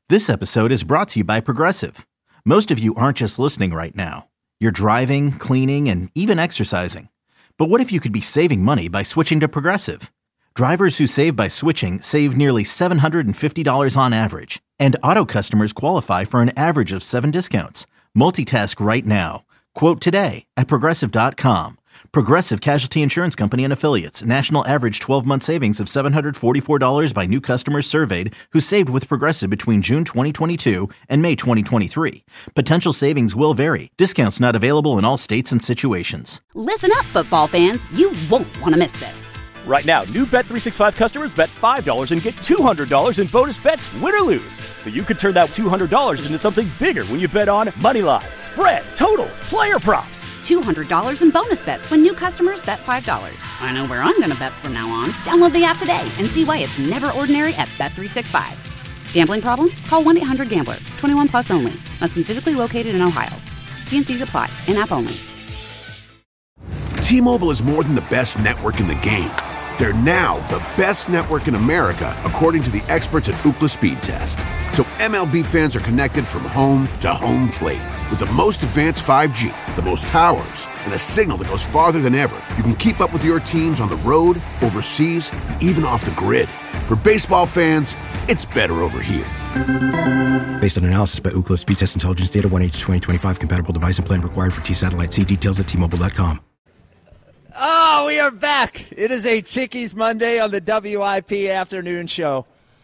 This episode is brought to you by Progressive. Most of you aren't just listening right now. You're driving, cleaning, and even exercising. But what if you could be saving money by switching to Progressive? Drivers who save by switching save nearly $750 on average. And auto customers qualify for an average of 7 discounts. Multitask right now. Quote today at Progressive.com. Progressive Casualty Insurance Company and Affiliates. National average 12-month savings of $744 by new customers surveyed who saved with Progressive between June 2022 and May 2023. Potential savings will vary. Discounts not available in all states and situations. Listen up, football fans. You won't want to miss this. Right now, new Bet365 customers bet $5 and get $200 in bonus bets, win or lose. So you could turn that $200 into something bigger when you bet on moneyline, spread, totals, player props. $200 in bonus bets when new customers bet $5. I know where I'm going to bet from now on. Download the app today and see why it's never ordinary at Bet365. Gambling problem? Call 1-800-GAMBLER. 21 plus only. Must be physically located in Ohio. T&Cs apply. In-app only. T-Mobile is more than the best network in the game. They're now the best network in America, according to the experts at Ookla Speed Test. So MLB fans are connected from home to home plate. With the most advanced 5G, the most towers, and a signal that goes farther than ever, you can keep up with your teams on the road, overseas, and even off the grid. For baseball fans, it's better over here. Based on analysis by Ookla Speed Test Intelligence Data, 1H2025 compatible device and plan required for T-Satellite. See details at T-Mobile.com. Oh, we are back. It is a Chickies Monday on the WIP afternoon show.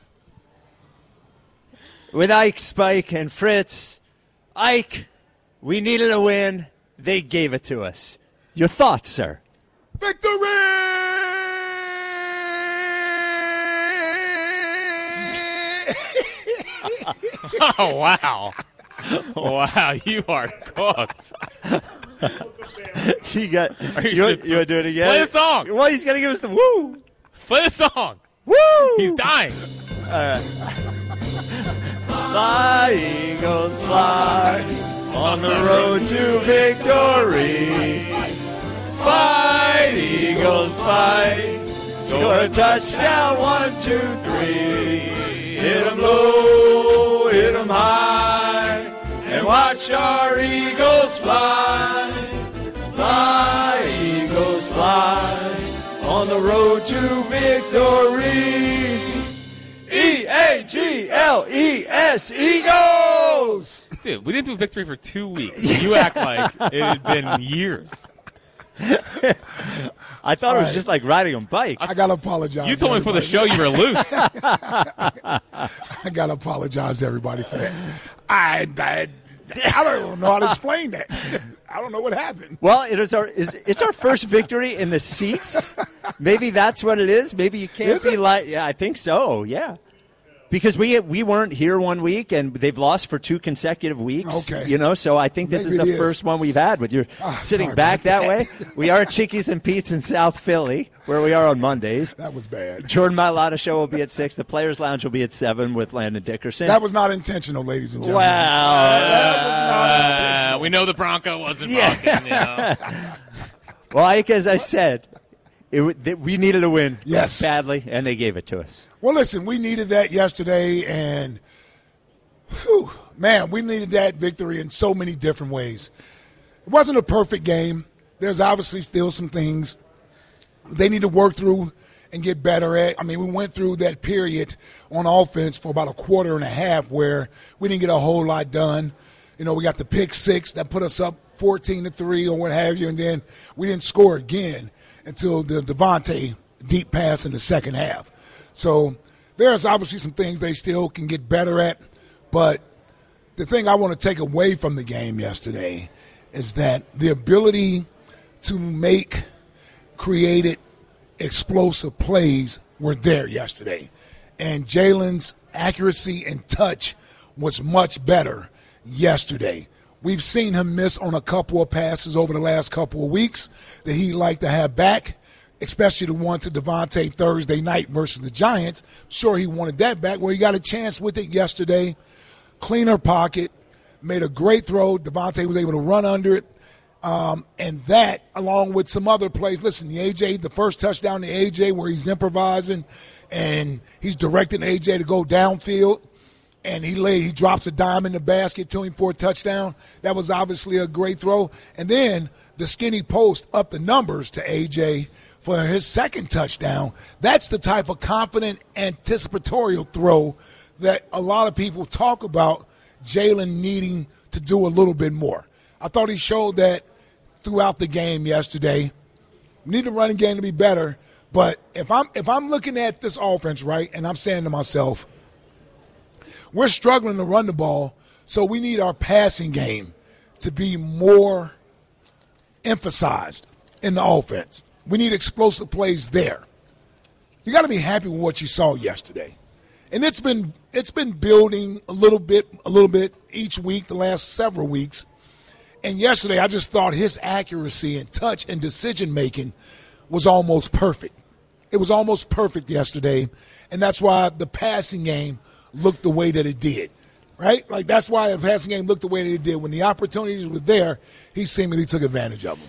With Ike, Spike, and Fritz. Ike, we needed a win. They gave it to us. Your thoughts, sir? Victory! Oh, wow. Wow, you are cooked. You want to do it again? Play the song. Well, he's going to give us the woo. Play the song. Woo! He's dying. Fly, Eagles, fly on the road to victory. Fight, Eagles, fight. Score a touchdown, 1, 2, 3. Hit 'em low, hit 'em high, and watch our Eagles fly. Fly, Eagles, fly on the road to victory. E-A-G-L-E-S, Eagles! Dude, we didn't do victory for 2 weeks. You act like it had been years. I thought it was just like riding a bike. I got to apologize. You told me before the show you were loose. I got to apologize to everybody for that. I don't know how to explain that. I don't know what happened. Well, it's our first victory in the seats. Maybe that's what it is. Maybe you can't be like, yeah, I think so. Yeah, because we weren't here 1 week and they've lost for 2 consecutive weeks. Okay, so I think this is the first one we've had with you sitting back that way. We are at Chickies and Pete's in South Philly, where we are on Mondays. That was bad. Jordan Mailata show will be at 6. The Players Lounge will be at 7 with Landon Dickerson. That was not intentional, ladies and gentlemen. Wow. That was not intentional. We know the Bronco wasn't talking. Well, Ike, as I said, we needed a win badly, and they gave it to us. Well, listen, we needed that yesterday, and, we needed that victory in so many different ways. It wasn't a perfect game. There's obviously still some things they need to work through and get better at. I mean, we went through that period on offense for about a quarter and a half where we didn't get a whole lot done. We got the pick 6 that put us up 14-3 or what have you, and then we didn't score again until the Devontae deep pass in the second half. So there's obviously some things they still can get better at, but the thing I want to take away from the game yesterday is that the ability to make created explosive plays were there yesterday. And Jalen's accuracy and touch was much better yesterday. We've seen him miss on a couple of passes over the last couple of weeks that he'd like to have back, especially the one to Devontae Thursday night versus the Giants. Sure, he wanted that back. Well, he got a chance with it yesterday. Cleaner pocket, made a great throw. Devontae was able to run under it. And that, along with some other plays. Listen, the first touchdown to A.J. where he's improvising and he's directing A.J. to go downfield. and he drops a dime in the basket to him for a touchdown. That was obviously a great throw. And then the skinny post up the numbers to A.J. for his second touchdown. That's the type of confident, anticipatory throw that a lot of people talk about Jalen needing to do a little bit more. I thought he showed that throughout the game yesterday. We need the running game to be better. But if I'm looking at this offense, right, and I'm saying to myself, we're struggling to run the ball, so we need our passing game to be more emphasized in the offense. We need explosive plays there. You got to be happy with what you saw yesterday. And it's been building a little bit each week, the last several weeks. And yesterday I just thought his accuracy and touch and decision-making was almost perfect. It was almost perfect yesterday, and that's why the passing game looked the way that it did, right? Like, that's why the passing game looked the way that it did. When the opportunities were there, he seemingly took advantage of them.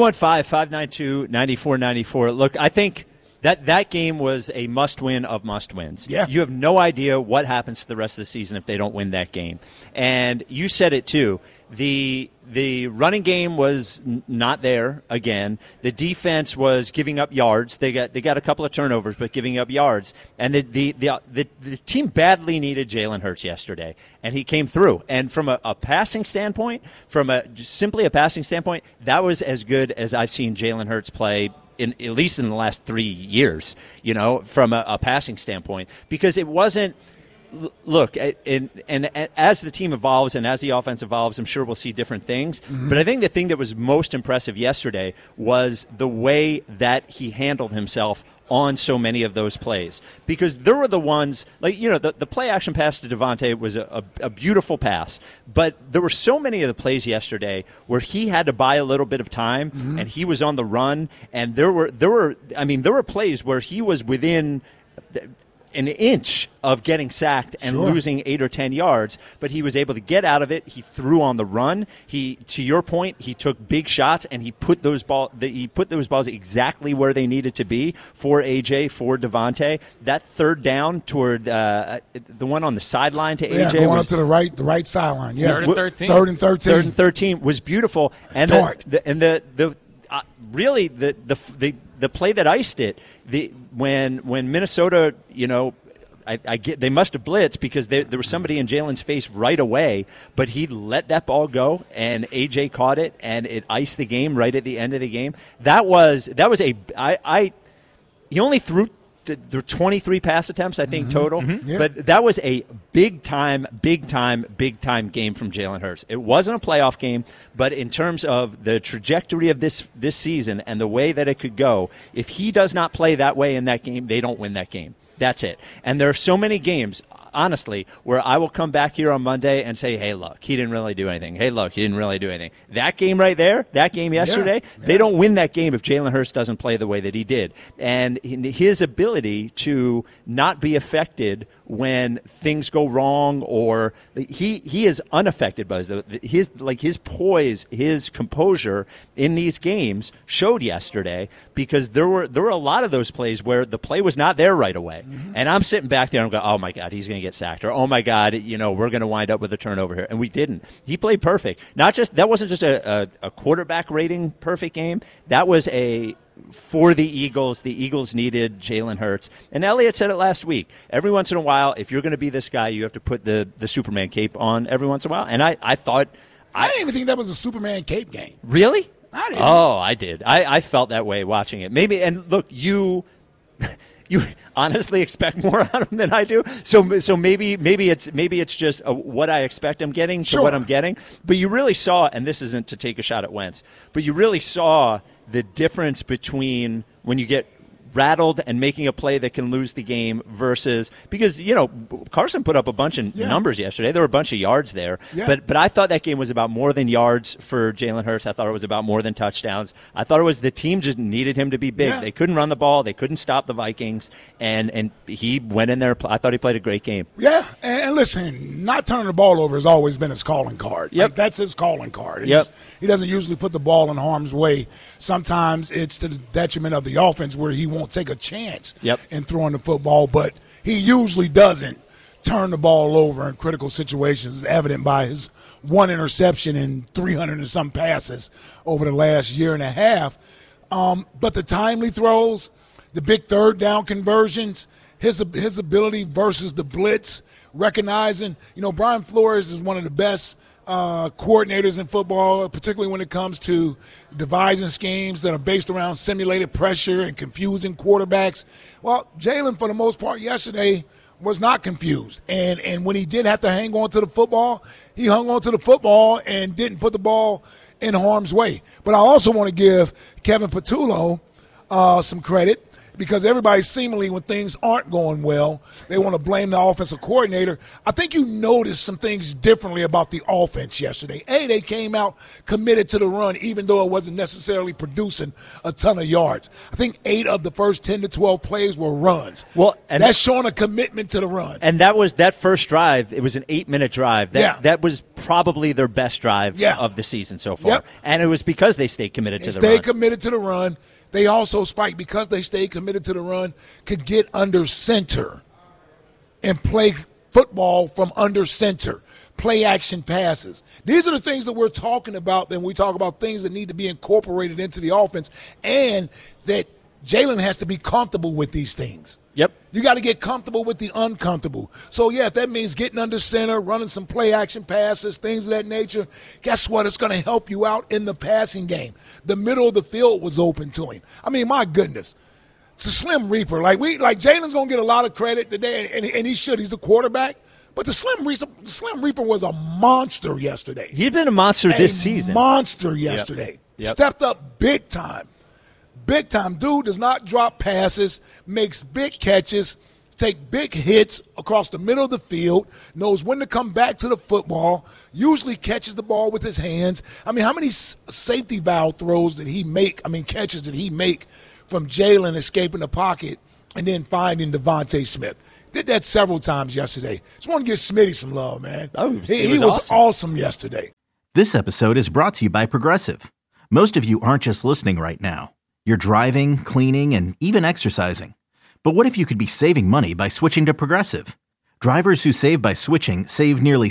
215-592-9494. Look, I think that game was a must-win of must-wins. Yeah. You have no idea what happens to the rest of the season if they don't win that game. And you said it, too. The running game was not there again. The defense was giving up yards. They got a couple of turnovers, but giving up yards. And the team badly needed Jalen Hurts yesterday, and he came through. And from a passing standpoint, simply a passing standpoint, that was as good as I've seen Jalen Hurts play at least in the last 3 years. From a passing standpoint, because it wasn't. Look, and as the team evolves and as the offense evolves, I'm sure we'll see different things. Mm-hmm. But I think the thing that was most impressive yesterday was the way that he handled himself on so many of those plays. Because there were the ones, the play-action pass to Devontae was a beautiful pass. But there were so many of the plays yesterday where he had to buy a little bit of time, mm-hmm. and he was on the run. And there were plays where he was within an inch of getting sacked and losing 8 or 10 yards, but he was able to get out of it. He threw on the run. To your point, he took big shots and he put those balls exactly where they needed to be for AJ, for Devontae. That third down toward the one on the sideline to AJ, going up to the right sideline. Yeah, 3rd and 13. 3rd and 13. 3rd and 13 was beautiful. And the play that iced it, when Minnesota, I get they must have blitzed because there was somebody in Jalen's face right away, but he let that ball go and AJ caught it and it iced the game right at the end of the game. He only threw there were 23 pass attempts, I think, total. Mm-hmm. Yeah. But that was a big time game from Jalen Hurts. It wasn't a playoff game, but in terms of the trajectory of this season and the way that it could go, if he does not play that way in that game, they don't win that game. That's it. And there are so many games, honestly, where I will come back here on Monday and say, hey, look, he didn't really do anything. Hey, look, he didn't really do anything. That game right there, that game yesterday, they don't win that game if Jalen Hurts doesn't play the way that he did. And his ability to not be affected when things go wrong, or he is unaffected by his poise, his composure in these games showed yesterday, because there were a lot of those plays where the play was not there right away. Mm-hmm. And I'm sitting back there and I'm going, oh my God, he's going to get sacked, or oh my God, we're going to wind up with a turnover here. And we didn't. He played perfect. That wasn't just a quarterback rating perfect game. That was for the Eagles. The Eagles needed Jalen Hurts. And Elliott said it last week. Every once in a while, if you're going to be this guy, you have to put the Superman cape on every once in a while. And I thought... I didn't even think that was a Superman cape game. Really? I didn't. Oh, I did. I felt that way watching it. Maybe, and look, you honestly expect more out of him than I do. So maybe it's just what I expect I'm getting to what I'm getting. But you really saw, and this isn't to take a shot at Wentz, but you really saw the difference between when you get rattled and making a play that can lose the game versus, because Carson put up a bunch of numbers yesterday. There were a bunch of yards there, but I thought that game was about more than yards for Jalen Hurts. I thought it was about more than touchdowns. I thought it was the team just needed him to be big. They couldn't run the ball, they couldn't stop the Vikings, and he went in there. I thought he played a great game. Yeah, and listen, not turning the ball over has always been his calling card. Yep. Like, that's his calling card. Yep. He doesn't usually put the ball in harm's way. Sometimes it's to the detriment of the offense where he won't take a chance in throwing the football, but he usually doesn't turn the ball over in critical situations, is evident by his one interception and 300 and some passes over the last year and a half. But the timely throws, the big third down conversions, his ability versus the blitz, recognizing, Brian Flores is one of the best coordinators in football, particularly when it comes to devising schemes that are based around simulated pressure and confusing quarterbacks. Well, Jalen, for the most part yesterday, was not confused. And when he did have to hang on to the football, he hung on to the football and didn't put the ball in harm's way. But I also want to give Kevin Patullo some credit, because everybody seemingly, when things aren't going well, they want to blame the offensive coordinator. I think you noticed some things differently about the offense yesterday. They came out committed to the run, even though it wasn't necessarily producing a ton of yards. I think 8 of the first 10 to 12 plays were runs. Well, and that's showing a commitment to the run. And that was that first drive. It was an 8-minute drive. That was probably their best drive of the season so far. Yep. And it was because they stayed committed to the run. They stayed committed to the run. They also, Spike, because they stayed committed to the run, could get under center and play football from under center, play action passes. These are the things that we're talking about when we talk about things that need to be incorporated into the offense, and that Jalen has to be comfortable with these things. Yep. You got to get comfortable with the uncomfortable. So, if that means getting under center, running some play-action passes, things of that nature, guess what? It's going to help you out in the passing game. The middle of the field was open to him. I mean, my goodness. It's a Slim Reaper. Jalen's going to get a lot of credit today, and he should. He's the quarterback. But the Slim Reaper was a monster yesterday. He's been a monster this season. Monster yesterday. Yep. Stepped up big time. Big time. Dude does not drop passes, makes big catches, take big hits across the middle of the field, knows when to come back to the football, usually catches the ball with his hands. I mean, how many safety valve throws did he make? Catches did he make from Jalen escaping the pocket and then finding Devontae Smith? Did that several times yesterday. Just want to give Smitty some love, man. He was awesome yesterday. This episode is brought to you by Progressive. Most of you aren't just listening right now. You're driving, cleaning, and even exercising. But what if you could be saving money by switching to Progressive? Drivers who save by switching save nearly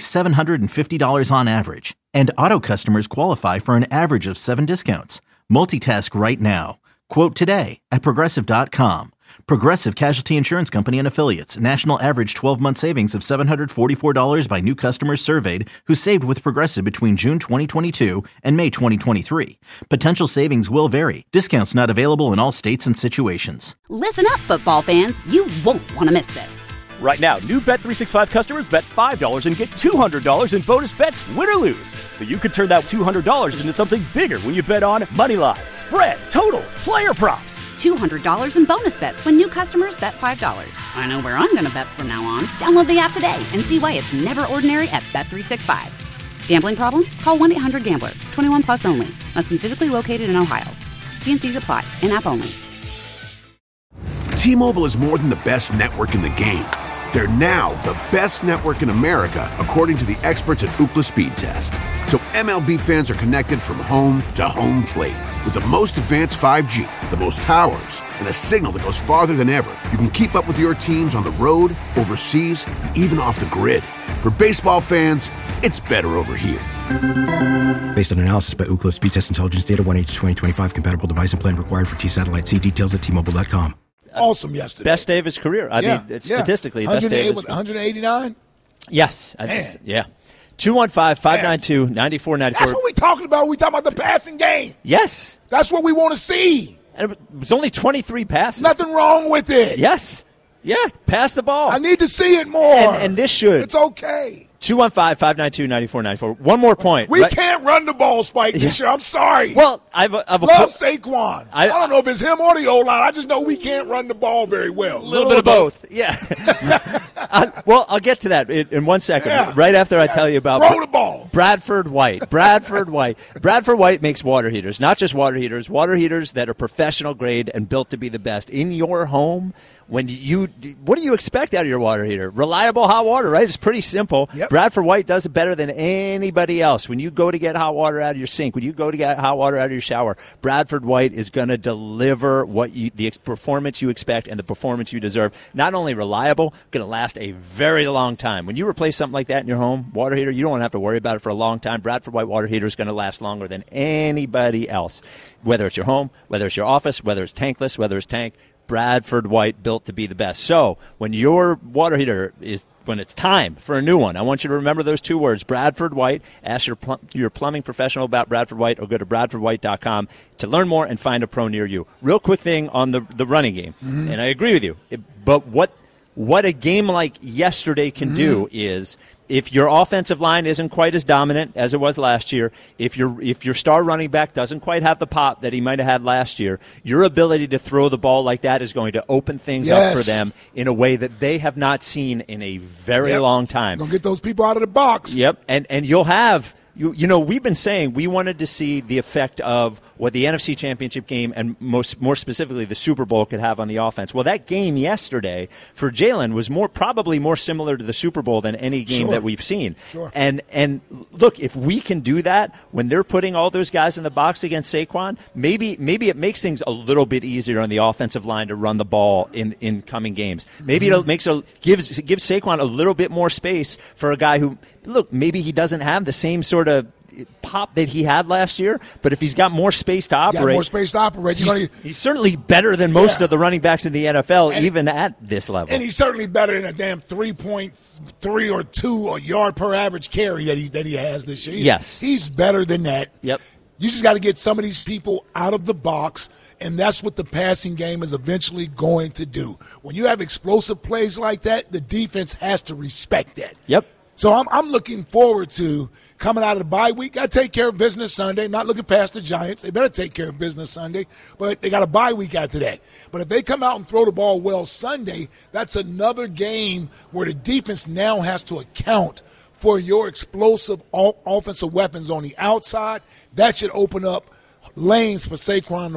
$750 on average. And auto customers qualify for an average of 7 discounts. Multitask right now. Quote today at Progressive.com. Progressive Casualty Insurance Company and Affiliates. National average 12-month savings of $744 by new customers surveyed who saved with Progressive between June 2022 and May 2023. Potential savings will vary. Discounts not available in all states and situations. Listen up, football fans. You won't want to miss this. Right now, new Bet365 customers bet $5 and get $200 in bonus bets, win or lose. So you could turn that $200 into something bigger when you bet on Moneyline, spread, totals, player props. $200 in bonus bets when new customers bet $5. I know where I'm going to bet from now on. Download the app today and see why it's never ordinary at Bet365. Gambling problem? Call 1-800-GAMBLER. 21 plus only. Must be physically located in Ohio. T&Cs apply. In-app only. T-Mobile is more than the best network in the game. They're now the best network in America, according to the experts at Ookla Speed Test. So MLB fans are connected from home to home plate. With the most advanced 5G, the most towers, and a signal that goes farther than ever, you can keep up with your teams on the road, overseas, and even off the grid. For baseball fans, it's better over here. Based on analysis by Ookla Speed Test Intelligence Data, 1H2025 compatible device and plan required for T-Satellite. See details at T-Mobile.com. Awesome yesterday. Best day of his career. I mean, statistically, best day of his career. 189? Yes. 215-592-9494. That's what we're talking about. We're talking about the passing game. Yes. That's what we want to see. And it was only 23 passes. Nothing wrong with it. Yes. Yeah, pass the ball. I need to see it more. And this should. It's okay. 215-592-9494. One more point. We can't run the ball, Spike, this year. I'm sorry. Well, I've love Saquon. I don't know if it's him or the O-line. I just know we can't run the ball very well. A little bit of both. Yeah. I'll get to that in 1 second. Yeah. Right after I tell you about throw the ball. Bradford White. Bradford White makes water heaters. Not just water heaters that are professional grade and built to be the best. In your home, what do you expect out of your water heater? Reliable hot water, right? It's pretty simple. Yep. Bradford White does it better than anybody else. When you go to get hot water out of your sink, when you go to get hot water out of your shower, Bradford White is going to deliver the performance you expect and the performance you deserve. Not only reliable, going to last a very long time. When you replace something like that in your home water heater, you don't have to worry about it for a long time. Bradford White water heater is going to last longer than anybody else. Whether it's your home, whether it's your office, whether it's tankless, whether it's tank, Bradford White, built to be the best. So when your water heater when it's time for a new one, I want you to remember those two words, Bradford White. Ask your plumbing professional about Bradford White, or go to BradfordWhite.com to learn more and find a pro near you. Real quick thing on the running game, and I agree with you, but what a game like yesterday can do is, if your offensive line isn't quite as dominant as it was last year, if your star running back doesn't quite have the pop that he might have had last year, your ability to throw the ball like that is going to open things up for them in a way that they have not seen in a very long time. Gonna get those people out of the box. Yep, and you'll have. You know, we've been saying we wanted to see the effect of what the NFC Championship game and more specifically the Super Bowl could have on the offense. Well, that game yesterday for Jalen was probably more similar to the Super Bowl than any game that we've seen. Sure. And look, if we can do that when they're putting all those guys in the box against Saquon, maybe it makes things a little bit easier on the offensive line to run the ball in coming games. Maybe it gives Saquon a little bit more space for a guy who, look, maybe he doesn't have the same sort of pop that he had last year, but if he's got more space to operate, he's certainly better than most of the running backs in the NFL, even at this level. And he's certainly better than a damn 3.3 or 2 yard per average carry that he has this year. Yes. He's better than that. Yep. You just got to get some of these people out of the box, and that's what the passing game is eventually going to do. When you have explosive plays like that, the defense has to respect that. Yep. So I'm looking forward to coming out of the bye week. Got to take care of business Sunday. Not looking past the Giants. They better take care of business Sunday. But they got a bye week after that. But if they come out and throw the ball well Sunday, that's another game where the defense now has to account for your explosive offensive weapons on the outside. That should open up lanes for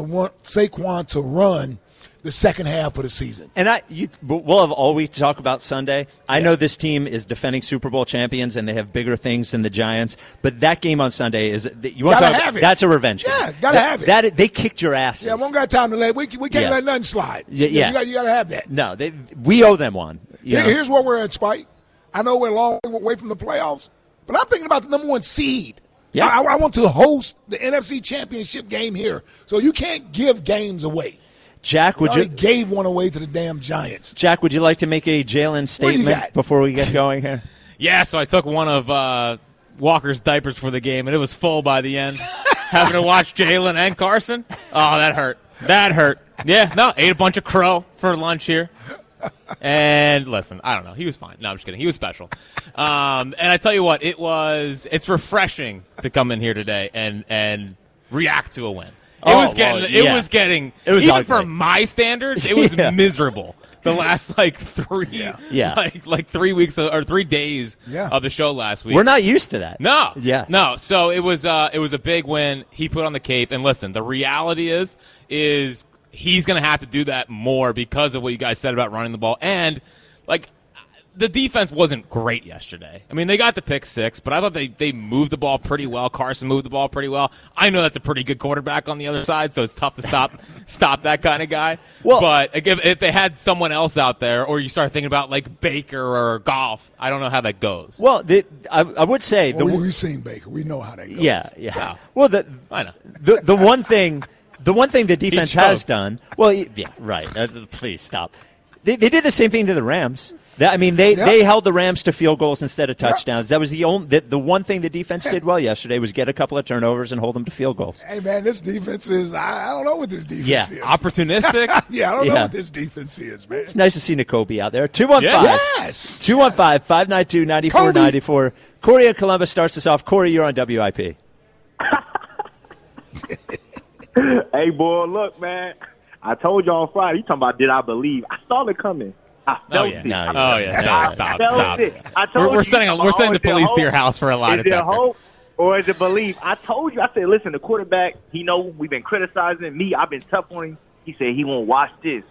Saquon to run the second half of the season. And we'll have all week to talk about Sunday. I know this team is defending Super Bowl champions, and they have bigger things than the Giants. But that game on Sunday that's a revenge game. Yeah, gotta have it. They kicked your asses. Yeah, we don't got time to let. We can't let nothing slide. Yeah. You gotta have that. No, we owe them one. Here's where we're at, Spike. I know we're a long way from the playoffs, but I'm thinking about the number 1 seed. Yeah. I want to host the NFC Championship game here, so you can't give games away. Jack, gave one away to the damn Giants. Jack, would you like to make a Jalen statement before we get going here? Yeah, so I took one of Walker's diapers for the game, and it was full by the end. Having to watch Jalen and Carson, oh, that hurt. That hurt. Yeah, no, ate a bunch of crow for lunch here. And listen, I don't know. He was fine. No, I'm just kidding. He was special. And I tell you what, it's refreshing to come in here today and react to a win. It was even for my standards, it was miserable. The last 3 weeks or 3 days of the show last week. We're not used to that. No. Yeah. No. So it was a big win. He put on the cape, and listen, the reality is he's going to have to do that more because of what you guys said about running the ball. And the defense wasn't great yesterday. I mean, they got the pick 6, but I thought they moved the ball pretty well. Carson moved the ball pretty well. I know that's a pretty good quarterback on the other side, so it's tough to stop that kind of guy. Well, but if they had someone else out there, or you start thinking about like Baker or Goff, I don't know how that goes. Well, I would say we've seen Baker. We know how that goes. Yeah. Well, I know the one thing. The one thing the defense has done. Well, yeah, right. Please stop. They did the same thing to the Rams. They held the Rams to field goals instead of touchdowns. That was the one thing the defense did well yesterday was get a couple of turnovers and hold them to field goals. Hey, man, this defense is – I don't know what this defense is. Opportunistic? I don't know what this defense is, man. It's nice to see Nakobe out there. 215-592-9494. Corey in Columbus starts us off. Corey, you're on WIP. Hey, boy, look, man. I told you on Friday. You talking about did I believe? I saw it coming. Stop. We're sending the police to your house for a lie detector. Is it hope or is it belief? I told you. I said, listen, the quarterback, we've been criticizing me. I've been tough on him. He said he won't watch this.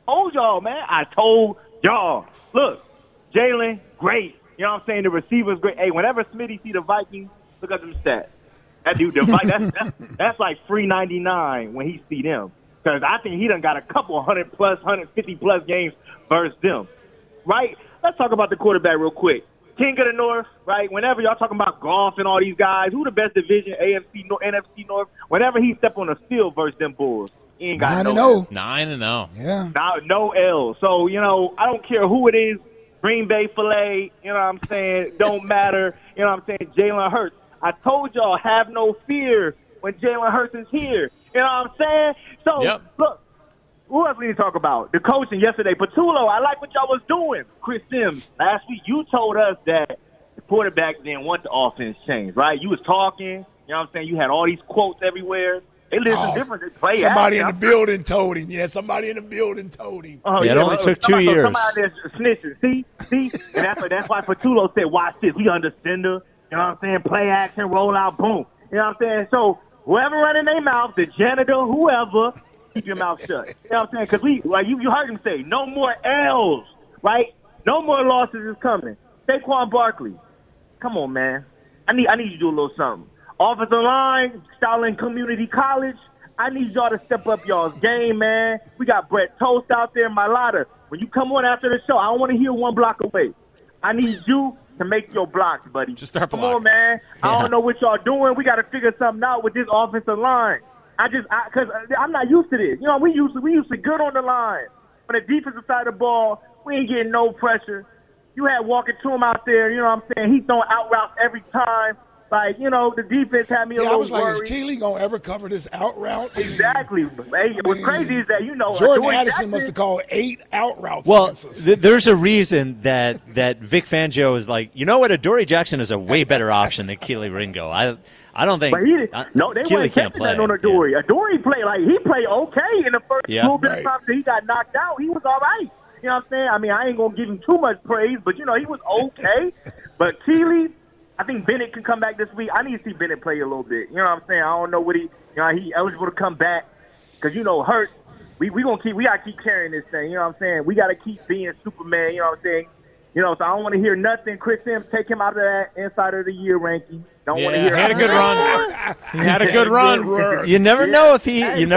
told y'all, man. I told y'all. Look, Jalen, great. You know what I'm saying? The receiver's great. Hey, whenever Smitty see the Vikings, look at them stats. That dude, that's like $3.99 when he see them. Because I think he done got a couple 100-plus, 150-plus games versus them. Right? Let's talk about the quarterback real quick. King of the North, right? Whenever y'all talking about golf and all these guys, who the best division, AFC, NFC North? Whenever he step on the field versus them Bulls, he ain't got 9-0. 9-0. Yeah. No L. So, I don't care who it is, Green Bay Filet, you know what I'm saying? Don't matter. You know what I'm saying? Jalen Hurts. I told y'all, have no fear when Jalen Hurts is here. You know what I'm saying? So, Look, who else we need to talk about? The coaching yesterday. Patullo, I like what y'all was doing. Chris Sims, last week you told us that the quarterback didn't want the offense changed, right? You was talking. You know what I'm saying? You had all these quotes everywhere. They listen different. They play somebody in the building told him. Yeah, somebody in the building told him. Oh, it only took 2 years. Somebody there snitching. See? And that's why Patullo said, watch this. We under Cinder. You know what I'm saying? Play action, roll out, boom. You know what I'm saying? So whoever running their mouth, the janitor, whoever, keep your mouth shut. You know what I'm saying? Because you heard him say, no more L's, right? No more losses is coming. Saquon Barkley, come on, man. I need you to do a little something. Offensive line, Stalin Community College, I need y'all to step up y'all's game, man. We got Brett Toast out there, Mailata. When you come on after the show, I don't want to hear one block away. I need you to make your blocks, buddy. Just start blocking. Come on, man. Yeah. I don't know what y'all doing. We got to figure something out with this offensive line. Because I'm not used to this. We used to good on the line. On the defensive side of the ball, we ain't getting no pressure. You had Walker Toom out there, you know what I'm saying? He's throwing out routes every time. Like, the defense had me a little worried. I was like, is Keeley going to ever cover this out route? Exactly. Hey, what's crazy is that, Jordan Addison must have called 8 out routes. Well, there's a reason that Vic Fangio is like, you know what, Adoree Jackson is a way better option than Kelee Ringo. I don't think. But they Keely weren't can't play that on Adoree. Yeah. Adoree he played okay in the first little bit of time that he got knocked out. He was all right. You know what I'm saying? I mean, I ain't going to give him too much praise, but, he was okay. But Keely, I think Bennett can come back this week. I need to see Bennett play a little bit. You know what I'm saying? I don't know what he eligible to come back because, Hurt, we got to keep carrying this thing. You know what I'm saying? We got to keep being Superman. You know what I'm saying? So I don't want to hear nothing. Chris Sims, take him out of that Inside of the Year ranking. Don't want to hear. He had a good run. He had a good run. You never know if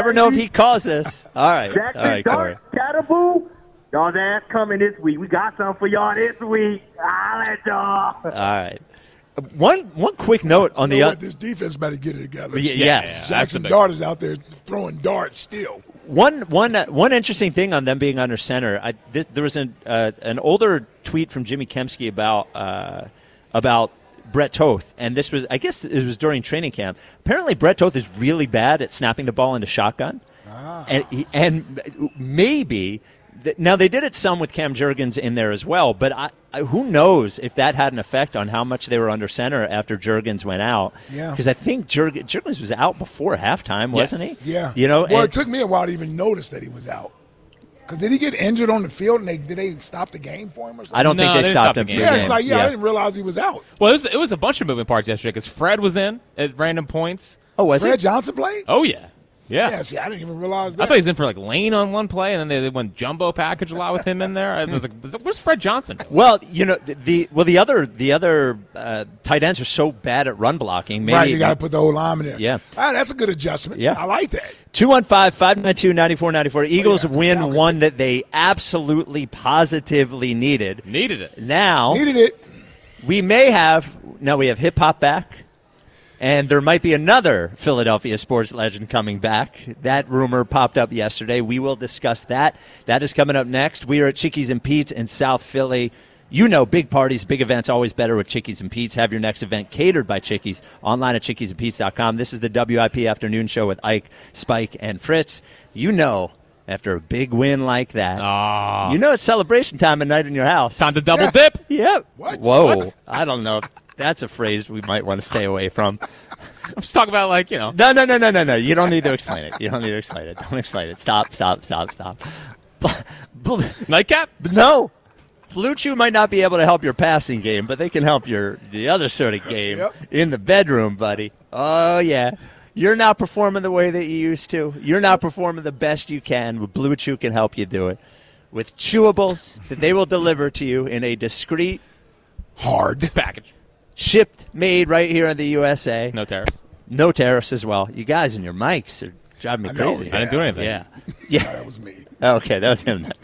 he calls this. All right. Corey. Cataboo. Y'all's ass coming this week. We got something for y'all this week. I'll let y'all. All right. One quick note on this defense better get it together. Yes. Jackson Dart is out there throwing darts still. One interesting thing on them being under center. There was an older tweet from Jimmy Kempski about Brett Toth, and this was, I guess, it was during training camp. Apparently, Brett Toth is really bad at snapping the ball into shotgun, and maybe. Now, they did it some with Cam Jurgens in there as well, but who knows if that had an effect on how much they were under center after Jurgens went out. Yeah. Because I think Jurgens was out before halftime, wasn't he? Yeah. It took me a while to even notice that he was out. Because did he get injured on the field, and did they stop the game for him or something? I don't think they stopped him. Yeah, it's like, I didn't realize he was out. Well, it was a bunch of moving parts yesterday because Fred was in at random points. Oh, was Fred Johnson played? Oh, yeah. Yeah, see, I didn't even realize that. I thought he was in for Lane on one play, and then they went jumbo package a lot with him in there. I was like, where's Fred Johnson? Well, the other tight ends are so bad at run blocking. Maybe right, you got to put the whole line in there. Yeah. That's a good adjustment. Yeah. I like that. 215-592-9494. Eagles win one that they absolutely, positively needed. Needed it. Now, needed it. We have hip-hop back. And there might be another Philadelphia sports legend coming back. That rumor popped up yesterday. We will discuss that. That is coming up next. We are at Chickies and Pete's in South Philly. Big parties, big events, always better with Chickies and Pete's. Have your next event catered by Chickies online at chickiesandpete's.com. This is the WIP Afternoon Show with Ike, Spike, and Fritz. After a big win like that, it's celebration time at night in your house. Time to double dip. Yep. What? Whoa. What? I don't know if that's a phrase we might want to stay away from. I'm just talking about No. You don't need to explain it. Don't explain it. Stop. Nightcap? No. Blue Chew might not be able to help your passing game, but they can help the other sort of game in the bedroom, buddy. Oh, yeah. You're not performing the way that you used to. You're not performing the best you can. Blue Chew can help you do it with chewables that they will deliver to you in a discreet, hard package. Shipped, made right here in the USA. No tariffs. No tariffs as well. You guys and your mics are driving me crazy. I didn't do anything. Yeah. That was me. Okay, that was him that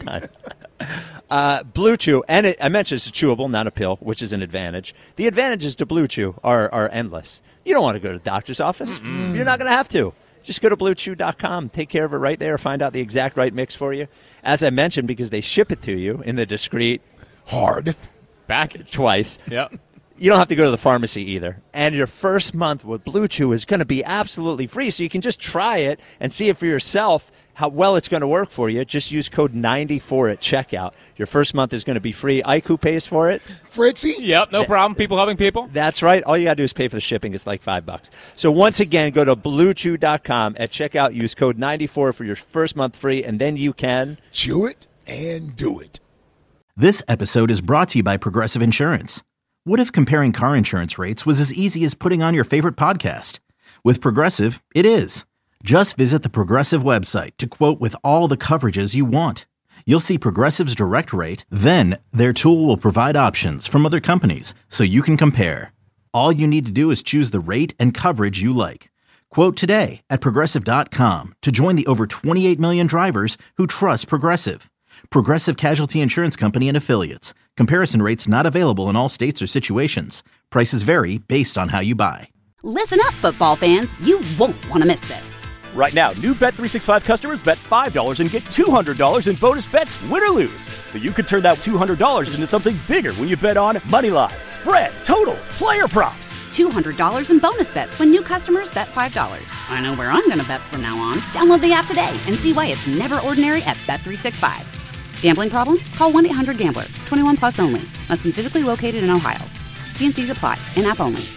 time. Blue Chew, and I mentioned it's a chewable, not a pill, which is an advantage. The advantages to Blue Chew are endless. You don't want to go to the doctor's office. You're not going to have to. Just go to BlueChew.com. Take care of it right there. Find out the exact right mix for you. As I mentioned, because they ship it to you in the discreet, hard package twice. Yep. You don't have to go to the pharmacy either. And your first month with Blue Chew is going to be absolutely free, so you can just try it and see it for yourself how well it's going to work for you. Just use code 94 at checkout. Your first month is going to be free. Ike, who pays for it? Fritzy? Yep, no problem. People helping people. That's right. All you got to do is pay for the shipping. It's like $5. So once again, go to BlueChew.com at checkout. Use code 94 for your first month free, and then you can chew it and do it. This episode is brought to you by Progressive Insurance. What if comparing car insurance rates was as easy as putting on your favorite podcast? With Progressive, it is. Just visit the Progressive website to quote with all the coverages you want. You'll see Progressive's direct rate, then their tool will provide options from other companies so you can compare. All you need to do is choose the rate and coverage you like. Quote today at Progressive.com to join the over 28 million drivers who trust Progressive. Progressive Casualty Insurance Company and Affiliates. Comparison rates not available in all states or situations. Prices vary based on how you buy. Listen up, football fans. You won't want to miss this. Right now, new Bet365 customers bet $5 and get $200 in bonus bets, win or lose. So you could turn that $200 into something bigger when you bet on moneyline, spread, totals, player props. $200 in bonus bets when new customers bet $5. I know where I'm going to bet from now on. Download the app today and see why it's never ordinary at Bet365. Gambling problem? Call 1-800-GAMBLER. 21 plus only. Must be physically located in Ohio. T&Cs apply. In-app only.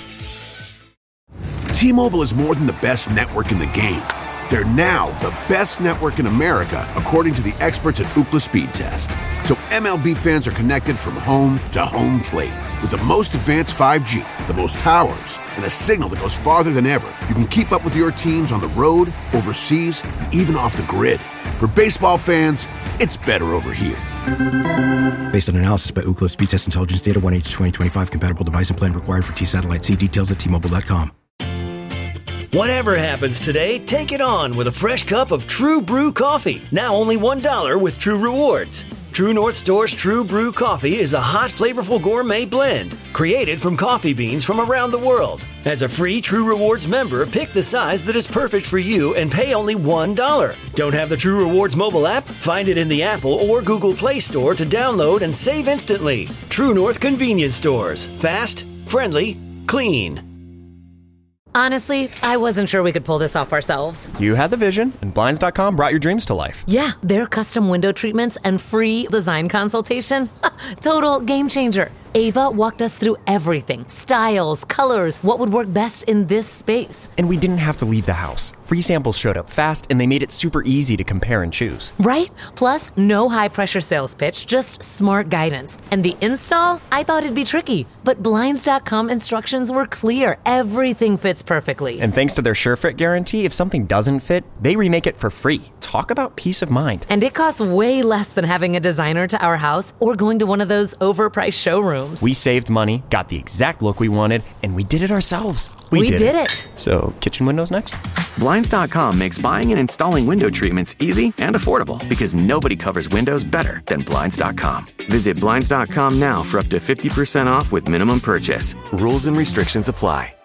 T-Mobile is more than the best network in the game. They're now the best network in America, according to the experts at Ookla Speed Test. So MLB fans are connected from home to home plate. With the most advanced 5G, the most towers, and a signal that goes farther than ever, you can keep up with your teams on the road, overseas, and even off the grid. For baseball fans, it's better over here. Based on analysis by Ookla Speed Test Intelligence Data 1H2025 compatible device and plan required for T-Satellite. See details at T-Mobile.com. Whatever happens today, take it on with a fresh cup of True Brew coffee. Now only $1 with True Rewards. True North Store's True Brew coffee is a hot, flavorful gourmet blend created from coffee beans from around the world. As a free True Rewards member, pick the size that is perfect for you and pay only $1. Don't have the True Rewards mobile app? Find it in the Apple or Google Play Store to download and save instantly. True North Convenience Stores. Fast, friendly, clean. Honestly, I wasn't sure we could pull this off ourselves. You had the vision, and Blinds.com brought your dreams to life. Yeah, their custom window treatments and free design consultation. Total game changer. Ava walked us through everything. Styles, colors, what would work best in this space. And we didn't have to leave the house. Free samples showed up fast, and they made it super easy to compare and choose. Right? Plus, no high-pressure sales pitch, just smart guidance. And the install? I thought it'd be tricky, but Blinds.com instructions were clear. Everything fits perfectly. And thanks to their SureFit guarantee, if something doesn't fit, they remake it for free. Talk about peace of mind. And it costs way less than having a designer to our house or going to one of those overpriced showrooms. We saved money, got the exact look we wanted, and we did it ourselves. We did it. So, kitchen windows next? Blinds.com makes buying and installing window treatments easy and affordable because nobody covers windows better than Blinds.com. Visit Blinds.com now for up to 50% off with minimum purchase. Rules and restrictions apply.